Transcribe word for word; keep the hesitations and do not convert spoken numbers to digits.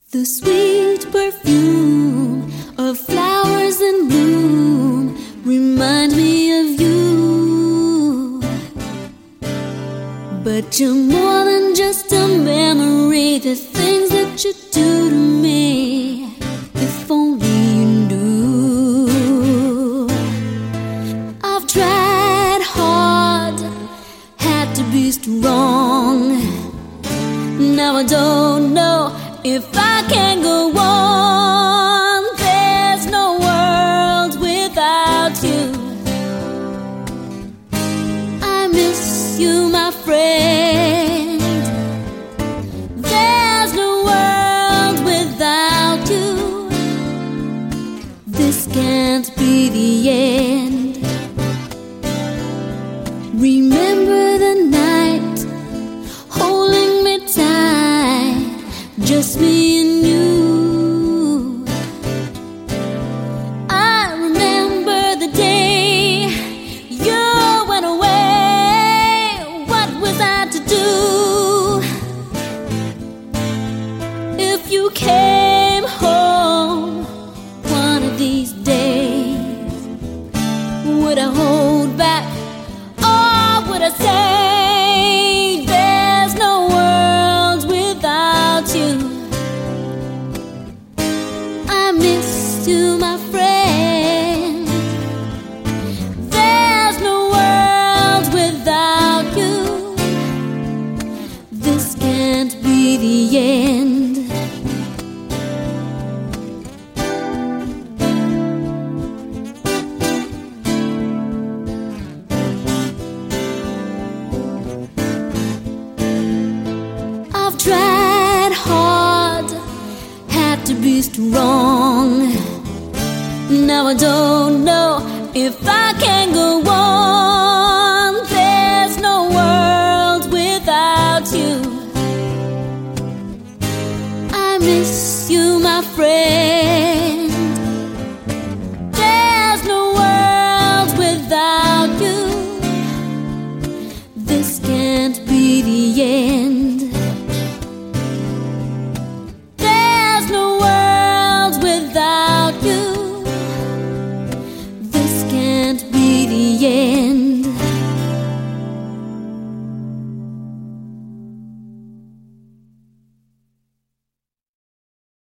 The sweet perfume of flowers in bloom remind me of you. But you're more than just a memory. The things that you do to me, if only you knew. I've tried hard, had to be strong. Now I don't know if I can go on. There's no world without you. I miss you, my friend. There's no world without you. This can't be the end. Remember the night, holding me tight, just me and you. I remember the day you went away. What was I to do? If you came home one of these days, would I hold back, or would I say there's no world without you? I miss you, my friend. There's no world without you. This can't be the end. I've tried hard, had to be strong. Now I don't know if I can go on. There's no world without you. I miss